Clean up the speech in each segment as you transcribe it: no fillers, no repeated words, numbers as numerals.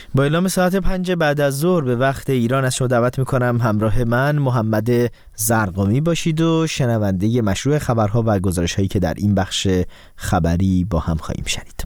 با اعلام ساعت 5 بعد از ظهر به وقت ایران از شما دعوت میکنم همراه من محمد زرقامی باشید و شنونده مشروع خبرها و گزارش هایی که در این بخش خبری با هم خواهیم شنید.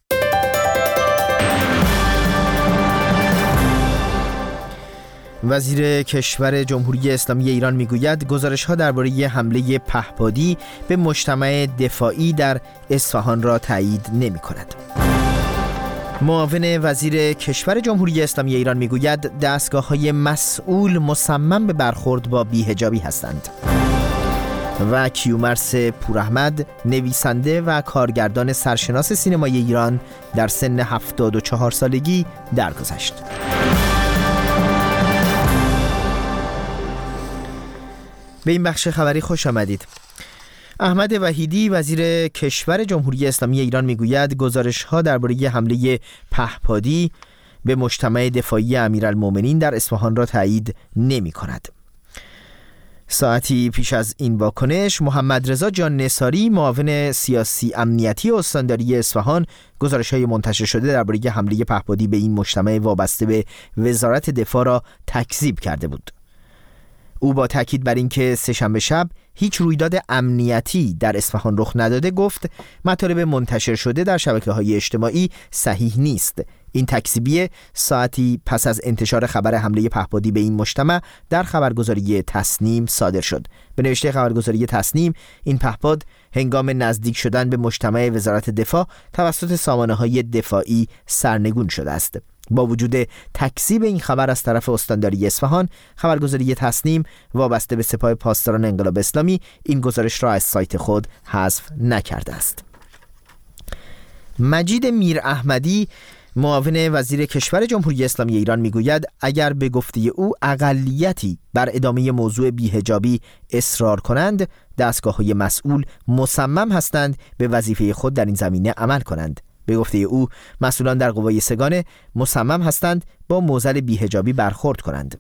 وزیر کشور جمهوری اسلامی ایران میگوید گزارش‌ها درباره حمله پهپادی به مجتمع دفاعی در اصفهان را تایید نمی‌کند. معاون وزیر کشور جمهوری اسلامی ایران میگوید دستگاه‌های مسئول مصمم به برخورد با بی‌حجابی هستند. و کیومرث پوراحمد نویسنده و کارگردان سرشناس سینمای ایران در سن 74 سالگی درگذشت. به این بخش خبری خوش آمدید. احمد وحیدی وزیر کشور جمهوری اسلامی ایران میگوید گزارش‌ها درباره حمله پهپادی به مجتمع دفاعی امیرالمومنین در اصفهان را تایید نمی‌کند. ساعتی پیش از این واکنش محمد رضا جان نثاری معاون سیاسی امنیتی استانداری اصفهان گزارش‌های منتشر شده درباره حمله پهپادی به این مجتمع وابسته به وزارت دفاع را تکذیب کرده بود. او با تاکید بر اینکه سه‌شنبه شب هیچ رویداد امنیتی در اصفهان رخ نداده گفت مطالب منتشر شده در شبکه‌های اجتماعی صحیح نیست. این تکذیبیه ساعتی پس از انتشار خبر حمله پهپادی به این مجتمع در خبرگزاری تصنیم صادر شد. به نوشته خبرگزاری تصنیم این پهپاد هنگام نزدیک شدن به مجتمع وزارت دفاع توسط سامانه‌های دفاعی سرنگون شده است. با وجود تکذیب این خبر از طرف استانداری اصفهان، خبرگزاری تصنیم وابسته به سپاه پاسداران انقلاب اسلامی این گزارش را از سایت خود حذف نکرده است. مجید میر احمدی معاون وزیر کشور جمهوری اسلامی ایران میگوید اگر به گفته او اقلیتی بر ادامه موضوع بی‌حجابی اصرار کنند، دستگاه‌های مسئول مصمم هستند به وظیفه خود در این زمینه عمل کنند. به گفته او مسئولان در قوای سگانه مصمم هستند با معضل بی‌حجابی برخورد کنند.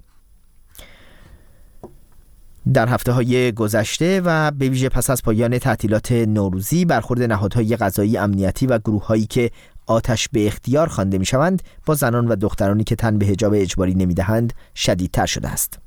در هفته‌های گذشته و به ویژه پس از پایان تعطیلات نوروزی برخورد نهادهای قضایی امنیتی و گروه‌هایی که آتش به اختیار خوانده می‌شوند با زنان و دخترانی که تن به حجاب اجباری نمی‌دهند شدیدتر شده است.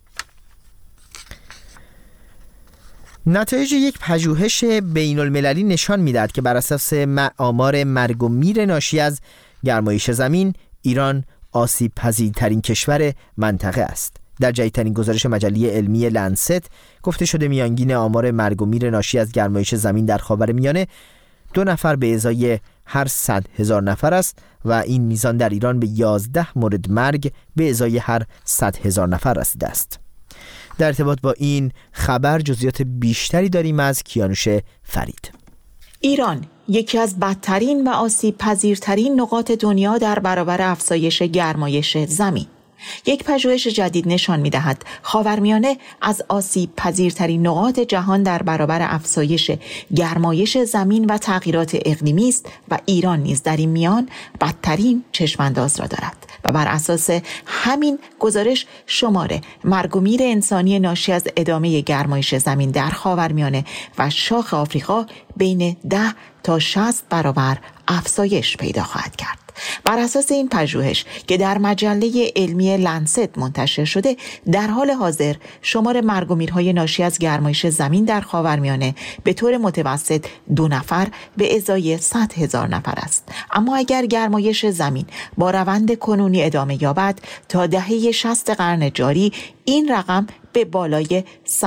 نتایج یک پژوهش بین‌المللی نشان می‌دهد که بر اساس آمار مرگ و میر ناشی از گرمایش زمین، ایران آسیب پذیرترین کشور منطقه است. در جدیدترین گزارش مجله علمی لنست گفته شده میانگین آمار مرگ و میر ناشی از گرمایش زمین در خاورمیانه 2 نفر به ازای هر 100,000 نفر است و این میزان در ایران به 11 مورد مرگ به ازای هر 100,000 نفر رسیده است. در ارتباط با این خبر جزئیات بیشتری داریم از کیانوش فرید. ایران یکی از بدترین و آسیب پذیرترین نقاط دنیا در برابر افزایش گرمایش زمین. یک پژوهش جدید نشان می‌دهد خاورمیانه از آسیب پذیرترین نقاط جهان در برابر افزایش گرمایش زمین و تغییرات اقلیمی است و ایران نیز در این میان بدترین چشمانداز را دارد. و بر اساس همین گزارش شمار مرگ و میر انسانی ناشی از ادامه گرمایش زمین در خاورمیانه و شاخ آفریقا بین 10 تا 60 برابر افزایش پیدا خواهد کرد. بر اساس این پژوهش که در مجله علمی لنست منتشر شده، در حال حاضر شمار مرگ و میرهای ناشی از گرمایش زمین در خاورمیانه به طور متوسط 2 نفر به ازای 100,000 نفر است. اما اگر گرمایش زمین با روند کنونی ادامه یابد، تا دهه 60 قرن جاری این رقم به بالای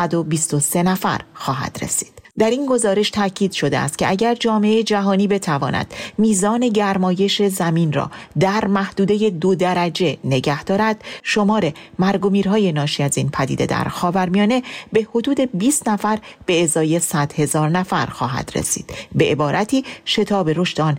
123 نفر خواهد رسید. در این گزارش تاکید شده است که اگر جامعه جهانی بتواند میزان گرمایش زمین را در محدوده 2 درجه نگه دارد، شمار مرگ و میرهای ناشی از این پدیده در خاورمیانه به حدود 20 نفر به ازای 100,000 نفر خواهد رسید. به عبارتی شتاب رشد آن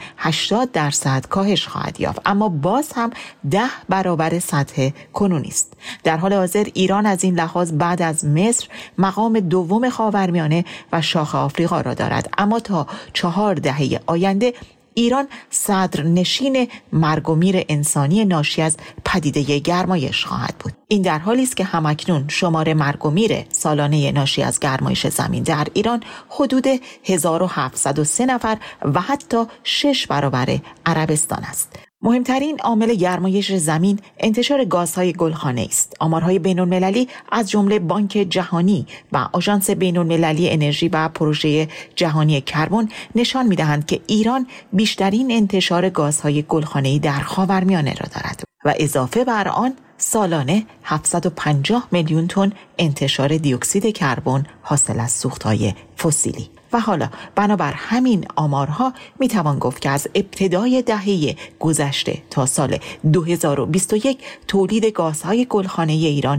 80% کاهش خواهد یافت، اما باز هم 10 برابر سطح کنونی است. در حال حاضر ایران از این لحاظ بعد از مصر مقام دوم خاورمیانه و شاخ آفریقا را دارد، اما تا 4 دهه آینده ایران صدرنشین مرگ و میر انسانی ناشی از پدیده گرمایش خواهد بود. این در حالی است که همکنون شمار مرگ و میر سالانه ناشی از گرمایش زمین در ایران حدود 1703 نفر و حتی 6 برابر عربستان است. مهمترین عامل گرمایش زمین انتشار گازهای گلخانه‌ای است. آمارهای بین‌المللی از جمله بانک جهانی و آژانس بین‌المللی انرژی و پروژه جهانی کربن نشان می‌دهند که ایران بیشترین انتشار گازهای گلخانه‌ای در خاورمیانه را دارد و اضافه بر آن سالانه 750 میلیون تن انتشار دی اکسید کربن حاصل از سوخت‌های فسیلی. و حالا بنابر همین آمارها میتوان گفت که از ابتدای دهه گذشته تا سال 2021 تولید گازهای گلخانه‌ای ایران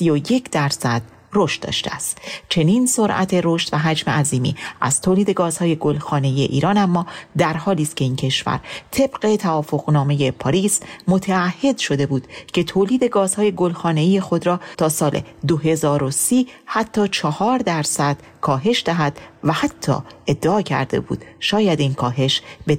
31% رشد داشته است. چنین سرعت رشد و حجم عظیمی از تولید گازهای گلخانه‌ای ایران اما در حالی است که این کشور طبق توافقنامه پاریس متعهد شده بود که تولید گازهای گلخانه‌ای خود را تا سال 2030 حتی 4% کاهش دهد و حتی ادعا کرده بود شاید این کاهش به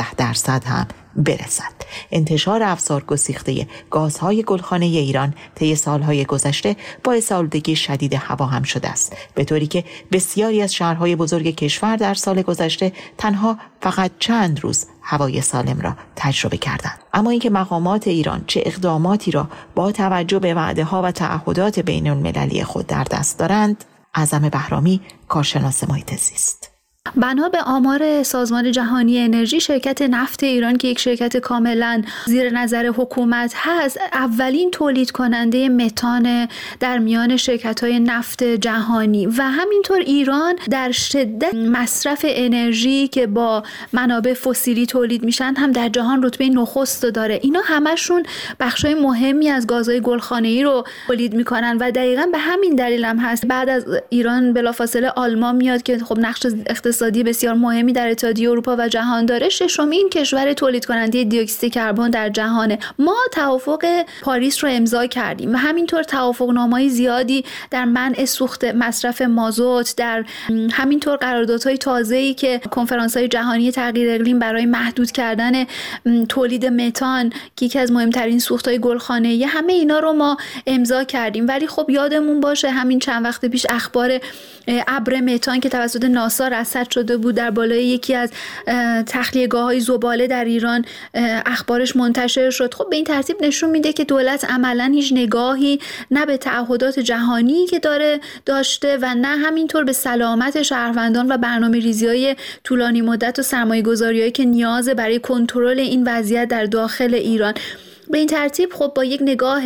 12% هم برسد. انتشار افزار گسیخته گازهای گلخانه‌ای ایران طی سالهای گذشته باعث آلودگی شدید هوا هم شده است، به طوری که بسیاری از شهرهای بزرگ کشور در سال گذشته تنها فقط چند روز هوای سالم را تجربه کردند. اما اینکه مقامات ایران چه اقداماتی را با توجه به وعده‌ها و تعهدات بین‌المللی خود در دست دارند، اعظم بهرامی، کارشناس محیط زیست. بنا به آمار سازمان جهانی انرژی، شرکت نفت ایران که یک شرکت کاملا زیر نظر حکومت هست، اولین تولید کننده متان در میان شرکت‌های نفت جهانی و همینطور ایران در شدت مصرف انرژی که با منابع فسیلی تولید میشن هم در جهان رتبه نخست داره. اینا همشون بخشای مهمی از گازهای گلخانه‌ای رو تولید میکنن و دقیقاً به همین دلیل هم هست بعد از ایران بلافاصله آلمان میاد که خب نقش اقتصادی بسیار مهمی در اتحادیه اروپا و جهان داره. ششمین کشور تولید کننده دی اکسید کربن در جهانه. ما توافق پاریس رو امضا کردیم و همینطور توافقنامه‌های زیادی در منع سوخت مصرف مازوت، در همینطور قراردادهای تازه‌ای که کنفرانس‌های جهانی تغییر اقلیم برای محدود کردن تولید متان که یکی از مهمترین سوخت‌های گلخانه‌ای، همه اینا رو ما امضا کردیم. ولی خب یادمون باشه همین چند وقت پیش اخبار ابر متان که توسط ناسا رصد شده بود در بالای یکی از تخلیه‌گاه‌های زباله در ایران اخبارش منتشر شد. خب به این ترتیب نشون میده که دولت عملاً هیچ نگاهی نه به تعهدات جهانی که داشته و نه همینطور به سلامت شهروندان و برنامه‌ریزی‌های طولانی مدت و سرمایه‌گذاری‌هایی که نیازه برای کنترل این وضعیت در داخل ایران. به این ترتیب خب با یک نگاه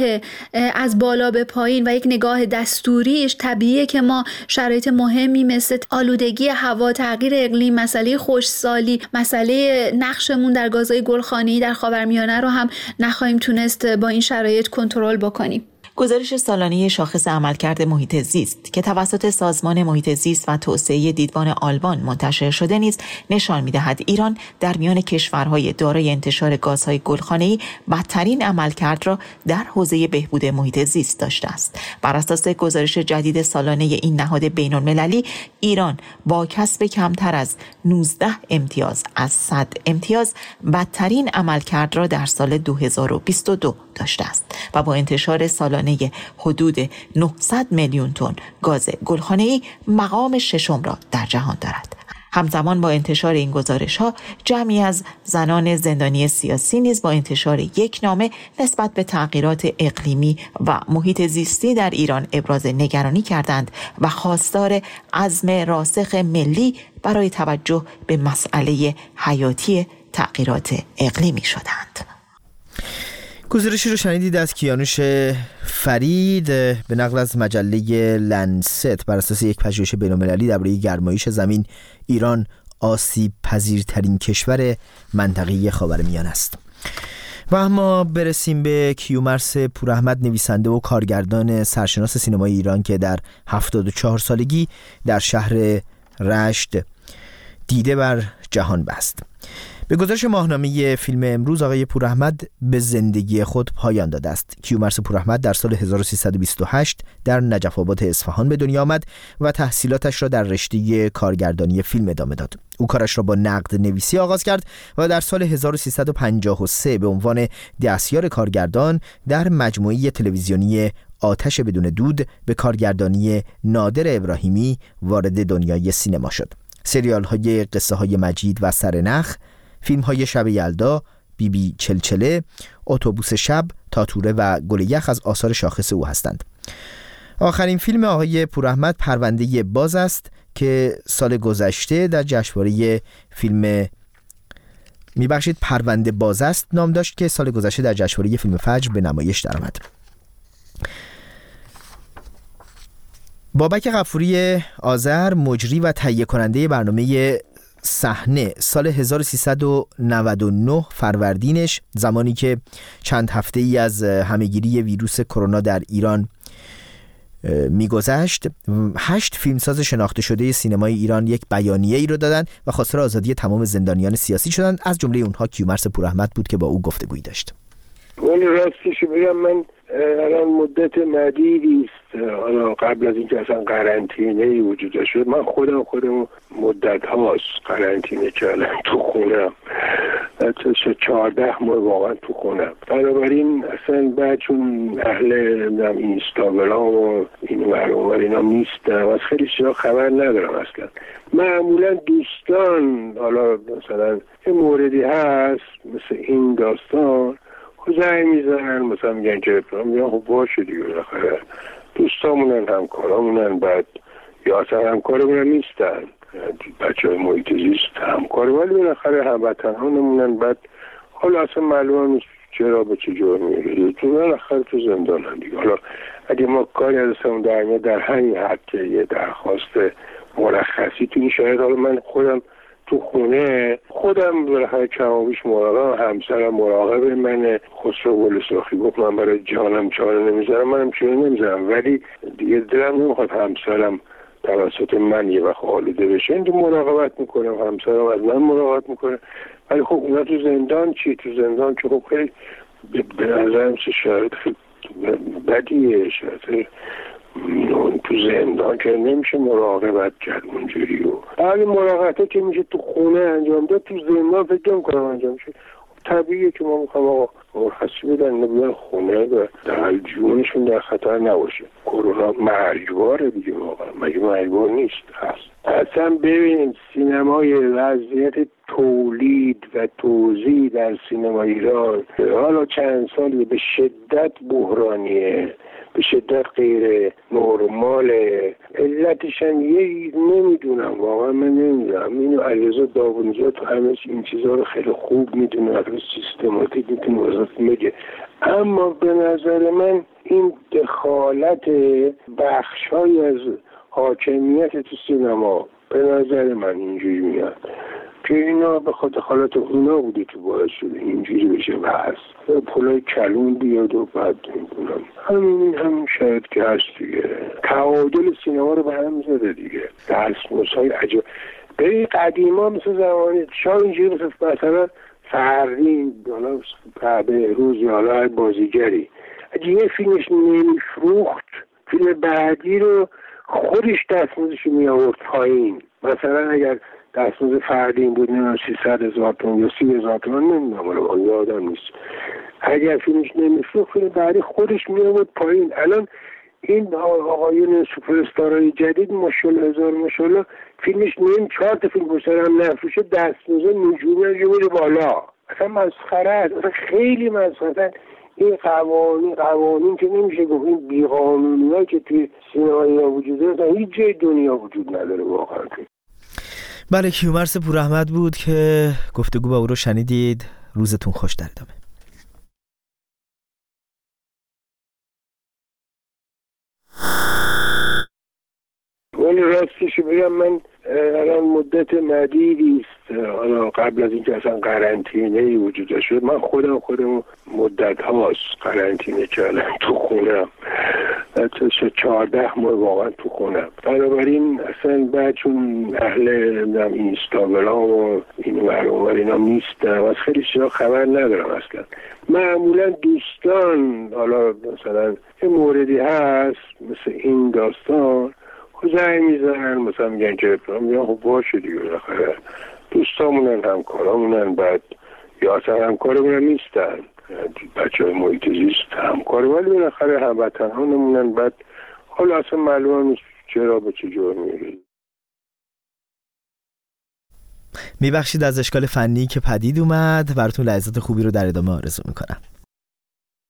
از بالا به پایین و یک نگاه دستوریش طبیعیه که ما شرایط مهمی مثل آلودگی هوا، تغییر اقلیم، مسئله خشکسالی، مسئله نقشمون در گازهای گلخانه‌ای در خاورمیانه رو هم نخواهیم تونست با این شرایط کنترل بکنیم. گزارش سالانه شاخص عملکرد محیط زیست که توسط سازمان محیط زیست و توسعه دیدبان آلمان منتشر شده نیز نشان می‌دهد ایران در میان کشورهای دارای انتشار گازهای گلخانه‌ای بدترین عملکرد را در حوزه بهبود محیط زیست داشته است. بر اساس گزارش جدید سالانه این نهاد بین‌المللی، ایران با کسب کمتر از 19 امتیاز از 100 امتیاز بدترین عملکرد را در سال 2022 داشته است و با انتشار سالانه حدود 900 میلیون تن گاز گلخانه‌ای مقام ششم را در جهان دارد. همزمان با انتشار این گزارش‌ها، جمعی از زنان زندانی سیاسی نیز با انتشار یک نامه نسبت به تغییرات اقلیمی و محیط زیستی در ایران ابراز نگرانی کردند و خواستار عزم راسخ ملی برای توجه به مسئله حیاتی تغییرات اقلیمی شدند. گزارشی رو شنیدید از کیانوش فرید به نقل از مجله لنست. بر اساس یک پژوهش بین‌المللی درباره گرمایش زمین، ایران آسیب پذیرترین کشور منطقه خاورمیانه است. و اما برسیم به کیومرث پوراحمد، نویسنده و کارگردان سرشناس سینمای ایران که در 74 سالگی در شهر رشت دیده بر جهان بست. به گزارش ماهنامه فیلم امروز، آقای پوراحمد به زندگی خود پایان داده است. کیومرث پوراحمد در سال 1328 در نجف آباد اصفهان به دنیا آمد و تحصیلاتش را در رشته کارگردانی فیلم ادامه داد. او کارش را با نقد نویسی آغاز کرد و در سال 1353 به عنوان دستیار کارگردان در مجموعه تلویزیونی آتش بدون دود به کارگردانی نادر ابراهیمی وارد دنیای سینما شد. سریال های قصه های مجید و سرنخ، فیلم های شب یلدا، بیبی چلچله، اتوبوس شب، تاتوره و گل یخ از آثار شاخص او هستند. آخرین فیلم آقای پوراحمد پرونده باز است که سال گذشته در جشنواره فیلم پرونده باز است نام داشت که سال گذشته در جشنواره فیلم فجر به نمایش درآمد. بابک غفوری آذر، مجری و تهیه کننده برنامه صحنه، سال 1399 فروردینش، زمانی که چند هفته ای از همهگیری ویروس کرونا در ایران میگذشت، 8 فیلمساز شناخته شده سینمای ایران یک بیانیه ای رو دادن و خواستار آزادی تمام زندانیان سیاسی شدند. از جمله اونها کیومرث پوراحمد بود که با او گفتگویی داشت. ولی راستش بگم من الان مدت مدیدی است، حالا قبل از اینکه اصلا قرنطینه‌ای وجود داشت، من خودم مدت هاست قرنطینه کردم تو خونم، حتی 14 ماه واقعا تو خونم. بنابراین اصلا بعد چون اهل اینستاگرام و این ور اینا نیستم، از خیلی چیزا خبر ندارم اصلا. معمولا دوستان حالا مثلا یه موردی هست مثل این داستان زنگ میزنن، مثلا میگن که میگن خب باشه دیگه، بالاخره دوستامونن، همکارامونن، بعد یا اصلا همکارمونن نیستن، بچه های محیط زیست همکار، ولی بالاخره هموطنانمونن، بعد حالا اصلا معلوم نیست چرا به چه جرمی میگه تو، بالاخره تو زندانن دیگه. حالا اگه ما کاری ازشون در همین حد که یه درخواست مرخصی تو این شاید، حالا من تو خونه خودم بالاخره کمابیش مراقبم، همسرم مراقب منه. خسرو گل سرخی گفت من برای جانم چاره نمیذارم، منم چاره نمیذارم، ولی دیگه دلم نمیخواد همسرم توسط من یه وقت آلوده بشه. این مراقبت میکنم، همسرم از من مراقبت میکنه، ولی خب اونا تو زندان چی؟ تو زندان که خب خیلی به نظرم شاید خیلی بدیه، شاید تو زندان که نمیشه مراقبت کرد اونجوری، و ولی مراقبته که میشه تو خونه انجام داد، تو زندان فکر نمی‌کنم انجام شه. طبیعیه که ما میخوام آقا مرخصی بدن نبیان خونه و در جونشون در خطر نباشه. کرونا مرگباره دیگه، واقعا مگه مرگبار نیست؟ هست. اصلا ببینید سینمای وضعیت تولید و توزیع در سینما ایران حالا چند سالی به شدت بحرانیه، به شدت غیر نرماله. علتش هم نمیدونم، واقعا من نمیدونم. اینو علیرضا داوودزاده تو همه این چیزها رو خیلی خوب میدونه، خیلی سیستماتیک میتونه وضاحت میگه، اما به نظر من این دخالت بخش‌های از حاکمیت تو سینما به نظر من اینجوری میاد که اینا به خاطر حالت اونا بوده که باعث شده اینجوری بشه و هست. پولای کلون بیاد و بعد میکنم همین شاید که هست دیگه. تعادل سینما رو به هم زده دیگه. دستمزدهای عجب. به قدیما مثل زمانی شاید اینجوری مثلا فردین حالا به روز یا حالا بازیگری اگه یه فیلمش نمیفروخت، فیلم بعدی رو خودش دستمزدش می آورد پایین. مثلا اگر دستمزد فردین بود 300,000 تومان یا 30,000 تومان، نمیدونم یادم نیست، اگر فیلمش نمیفروخت فیلم بعدی خودش می آورد پایین. الان این آقایون سوپر استارای جدید ماشاءالله هزار ماشاءالله فیلمش 4 تا فیلم پشت هم نفروشه دستمزد نجومی رو بالا. اصلا مسخره است، اصلا خیلی مسخره. این قوانین که نمیشه گفت، این بیقانونی‌ها که توی سینما وجود داره هیچ جای دنیا وجود نداره واقعا. بله، کیومرث پوراحمد بود که گفتگو با او رو شنیدید. روزتون خوش. در ادامه ولی راستش بگم من الان مدت مدیدی است، حالا قبل از اینکه اصلا قرنطینه‌ای وجود داشت، من خودم مدت هاست قرنطینه کردم تو خونم، حتی 14 ماه واقعا تو خونم. بنابراین اصلا بعد چون اهل اینستاگرام و این ور اینا نیستم، از خیلی چیزا خبر ندارم اصلا. معمولا دوستان حالا مثلا یه موردی هست مثل این داستان زنگ میزنن، مثلا میگن که میگن خب باشه دیگه، بالاخره دوستامونن، همکارامونن، بعد یا اصلا همکارمونن نیستن، بچه های محیط زیست همکار، ولی بالاخره هموطنانمونن، بعد حالا اصلا معلوم نیست چرا به چه جرمی میگه. میبخشید از اشکال فنی که پدید اومد. براتون لحظات خوبی رو در ادامه آرزو میکنم.